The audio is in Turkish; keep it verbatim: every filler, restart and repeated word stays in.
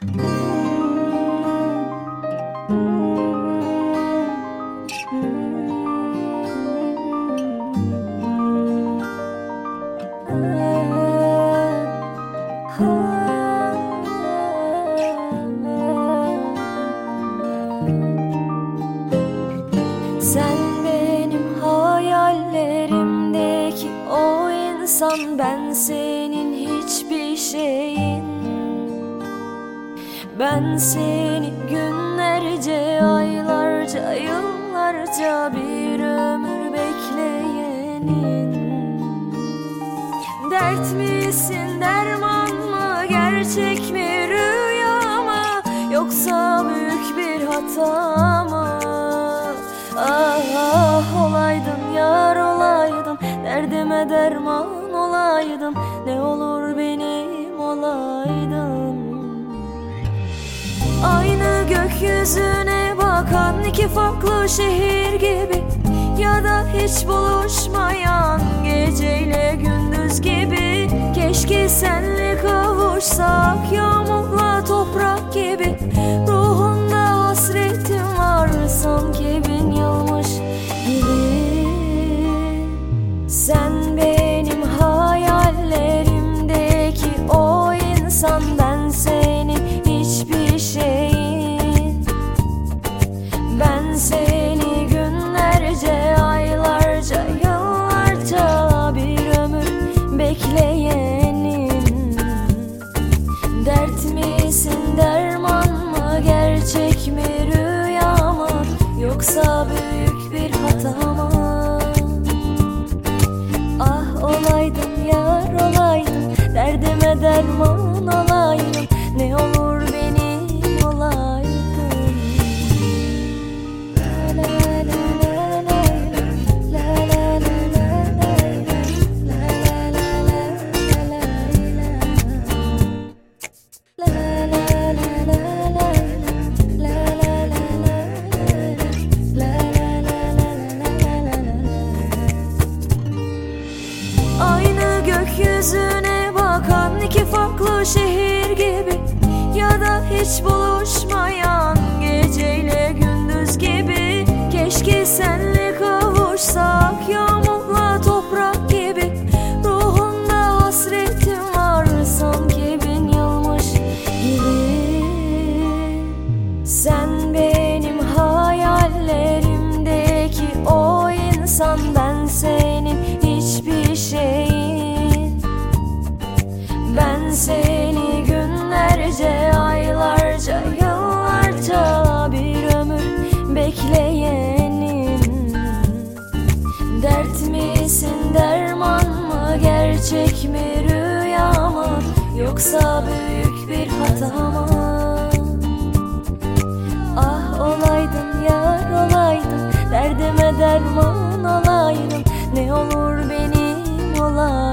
Sen benim hayallerimdeki o insan, ben senin hiçbir şeyin. Ben seni günlerce, aylarca, yıllarca bir ömür bekleyenin. Dert misin, derman mı, gerçek mi, rüya mı, yoksa büyük bir hata mı? Ah ah olaydın yar, olaydın, derdime derman olaydın, ne olur benim olaydın. Aynı gökyüzüne bakan iki farklı şehir gibi, ya da hiç buluşmayan geceyle gündüz gibi. Keşke senle kavuşsak, yağmurla toprak gibi. Ruhunda hasretim var, sanki bin yılmış gibi. Sen benim hayallerimdeki o insan, ben senin hiçbir şeyin. Ben seni günlerce, aylarca, yıllarca bir ömür bekleyenim. Dert misin, derman mı, gerçek mi, rüya mı, yoksa büyük bir hata mı? Ah olaydın yar, olaydın, derdime derman olaydın, ne olur benim olaydın. Aynı gökyüzüne bakan iki farklı şehir gibi, ya da hiç buluşmayan geceyle gündüz gibi. Keşke senle kavuşsak, yağmurla toprak gibi. Ruhunda hasretim var, sanki bin yılmış gibi. Sen benim hayallerimdeki o insan, ben senin hiçbir şeyin. Ben seni günlerce, aylarca, yıllarca bir ömür bekleyenim. Dert misin, derman mı, gerçek mi, rüya mı, yoksa büyük bir hata mı? Ah olaydın yar, olaydın, derdime derman olaydın, ne olur benim olaydın.